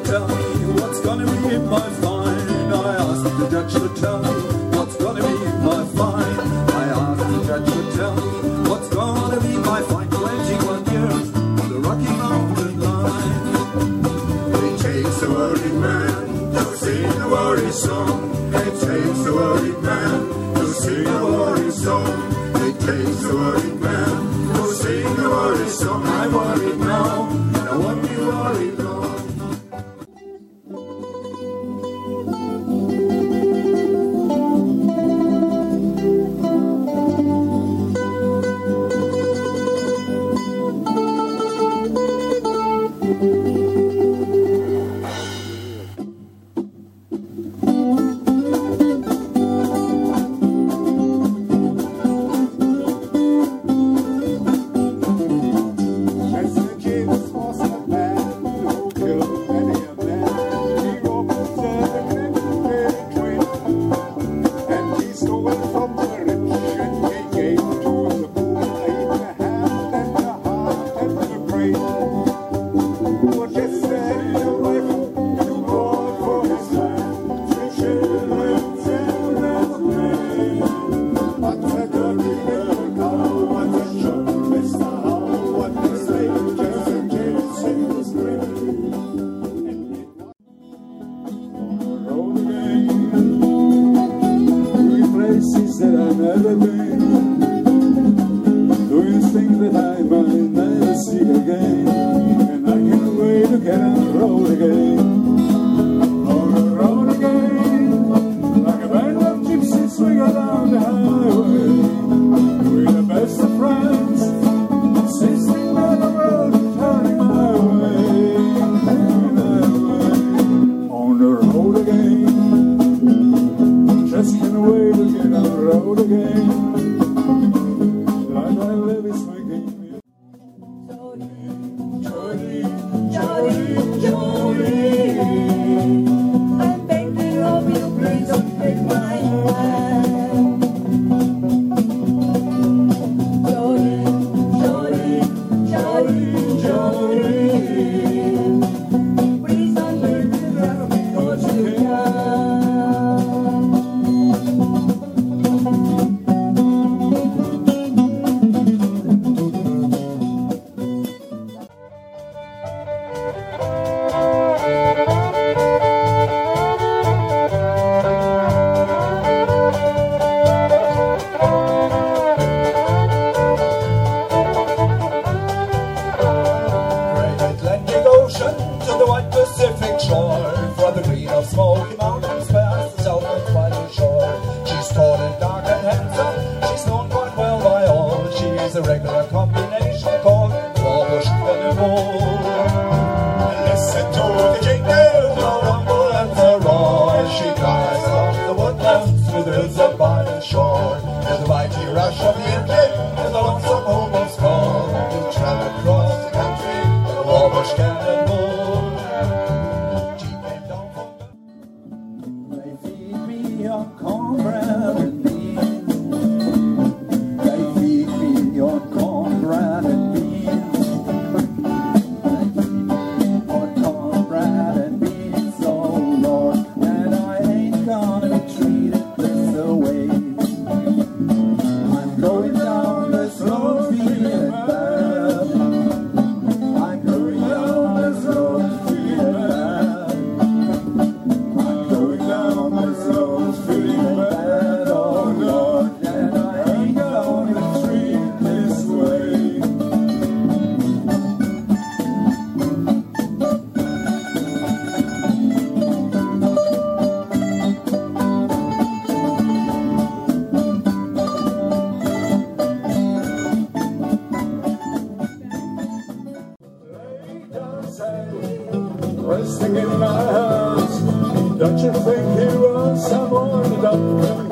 tell me what's gonna be my fine. I asked the judge to tell me what's gonna be my fine. I asked the judge to tell me what's gonna be my fine. 21 years on the Rocky Mountain line. It takes a worried man to sing a worried song. It takes a worried man to sing a worried song. It takes a worried man to sing a worried song. I'm worried now, and I won't be worried long. That I've never been, doing things that I might never see again, and I can't wait to get on the road again. On the road again, like a band of gypsies swing along the highway, with the best of friends, insisting that the world is turning my way, on the road again. Just can't wait to get on the road again. Like I live is making me. Jolly, Jolly, Jolly. I'm begging of you, please don't take my hand. Jolly, Jolly, Jolly, Jolly. Please don't take me down because you can. To the white Pacific shore, from the green of Smoky Mountains past the south of Friday shore. She's tall and dark and handsome, she's known quite well by all. She is a regular combination called Flatbush Cannonball. Listen to the jingle, the rumble and the roar. She glides along the woodlands with hills up by the shore. And the mighty rush of the engine and the lonesome hobo's call to travel across the country with the Flatbush Cannonball. On cornbread and beans, they feed me on cornbread and beans, they feed me on cornbread and beans, oh Lord, and I ain't gonna be treated this away. I'm going down this road feeling bad, I'm going down this road feeling bad, I'm going down this road. Resting in my house, don't you think he was someone?